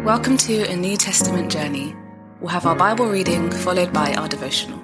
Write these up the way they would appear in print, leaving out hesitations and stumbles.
Welcome to A New Testament Journey. We'll have our Bible reading followed by our devotional.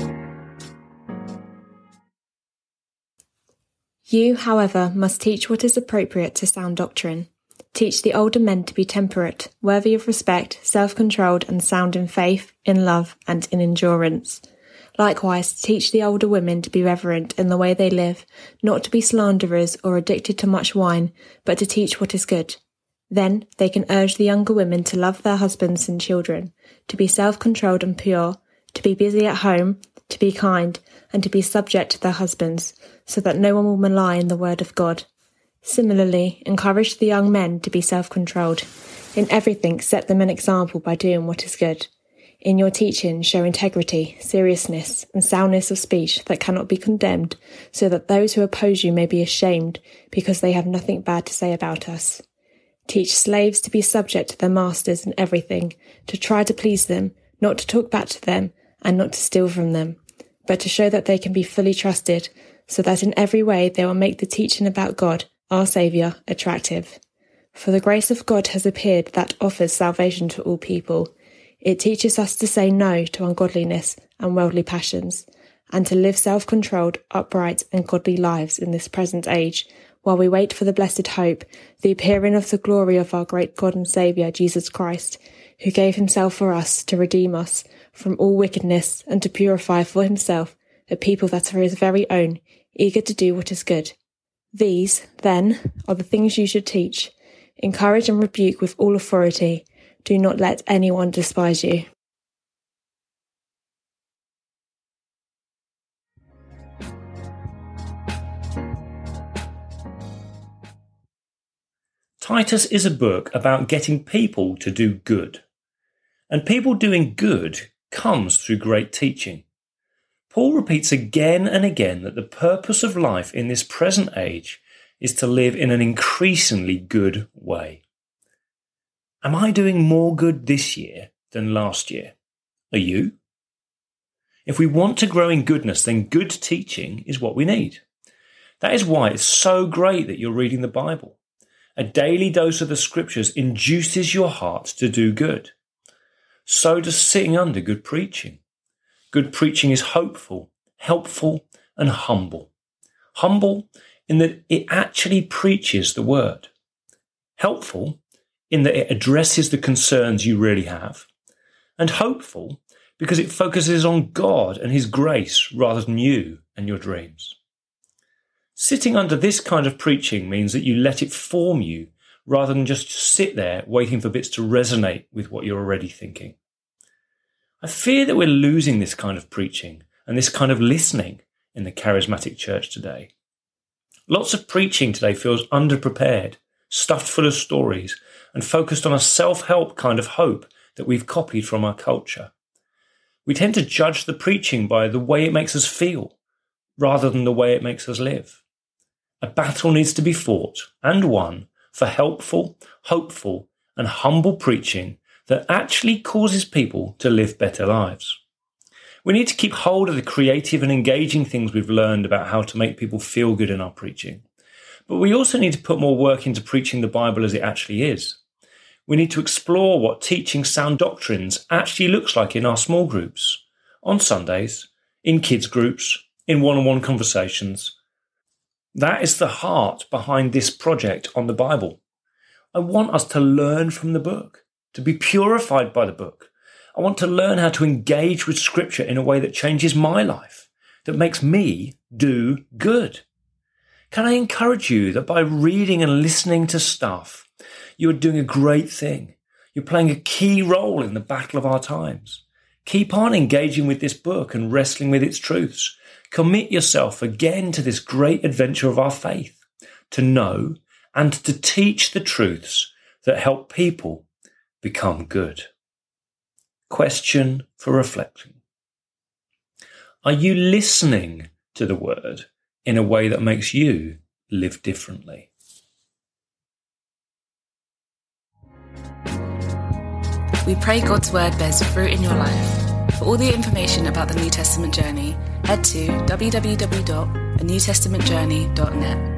You, however, must teach what is appropriate to sound doctrine. Teach the older men to be temperate, worthy of respect, self-controlled, and sound in faith, in love, and in endurance. Likewise, teach the older women to be reverent in the way they live, not to be slanderers or addicted to much wine, but to teach what is good. Then they can urge the younger women to love their husbands and children, to be self-controlled and pure, to be busy at home, to be kind, and to be subject to their husbands, so that no one will malign the word of God. Similarly, encourage the young men to be self-controlled. In everything, set them an example by doing what is good. In your teaching, show integrity, seriousness, and soundness of speech that cannot be condemned, so that those who oppose you may be ashamed, because they have nothing bad to say about us. Teach slaves to be subject to their masters in everything, to try to please them, not to talk back to them, and not to steal from them, but to show that they can be fully trusted, so that in every way they will make the teaching about God, our Saviour, attractive. For the grace of God has appeared that offers salvation to all people. It teaches us to say no to ungodliness and worldly passions, and to live self-controlled, upright, and godly lives in this present age, while we wait for the blessed hope, the appearing of the glory of our great God and Saviour, Jesus Christ, who gave himself for us to redeem us from all wickedness and to purify for himself a people that are his very own, eager to do what is good. These, then, are the things you should teach. Encourage and rebuke with all authority. Do not let anyone despise you. Titus is a book about getting people to do good. And people doing good comes through great teaching. Paul repeats again and again that the purpose of life in this present age is to live in an increasingly good way. Am I doing more good this year than last year? Are you? If we want to grow in goodness, then good teaching is what we need. That is why it's so great that you're reading the Bible. A daily dose of the scriptures induces your heart to do good. So does sitting under good preaching. Good preaching is hopeful, helpful, and humble. Humble in that it actually preaches the word. Helpful in that it addresses the concerns you really have. And hopeful because it focuses on God and his grace rather than you and your dreams. Sitting under this kind of preaching means that you let it form you rather than just sit there waiting for bits to resonate with what you're already thinking. I fear that we're losing this kind of preaching and this kind of listening in the charismatic church today. Lots of preaching today feels underprepared, stuffed full of stories, and focused on a self-help kind of hope that we've copied from our culture. We tend to judge the preaching by the way it makes us feel, rather than the way it makes us live. A battle needs to be fought and won for helpful, hopeful, and humble preaching that actually causes people to live better lives. We need to keep hold of the creative and engaging things we've learned about how to make people feel good in our preaching. But we also need to put more work into preaching the Bible as it actually is. We need to explore what teaching sound doctrines actually looks like in our small groups, on Sundays, in kids groups, in one-on-one conversations. That is the heart behind this project on the Bible. I want us to learn from the book, to be purified by the book. I want to learn how to engage with Scripture in a way that changes my life, that makes me do good. Can I encourage you that by reading and listening to stuff, you are doing a great thing? You're playing a key role in the battle of our times. Keep on engaging with this book and wrestling with its truths. Commit yourself again to this great adventure of our faith, to know and to teach the truths that help people become good. Question for reflection. Are you listening to the word in a way that makes you live differently? We pray God's word bears fruit in your life. For all the information about the New Testament Journey, head to www.anewtestamentjourney.net.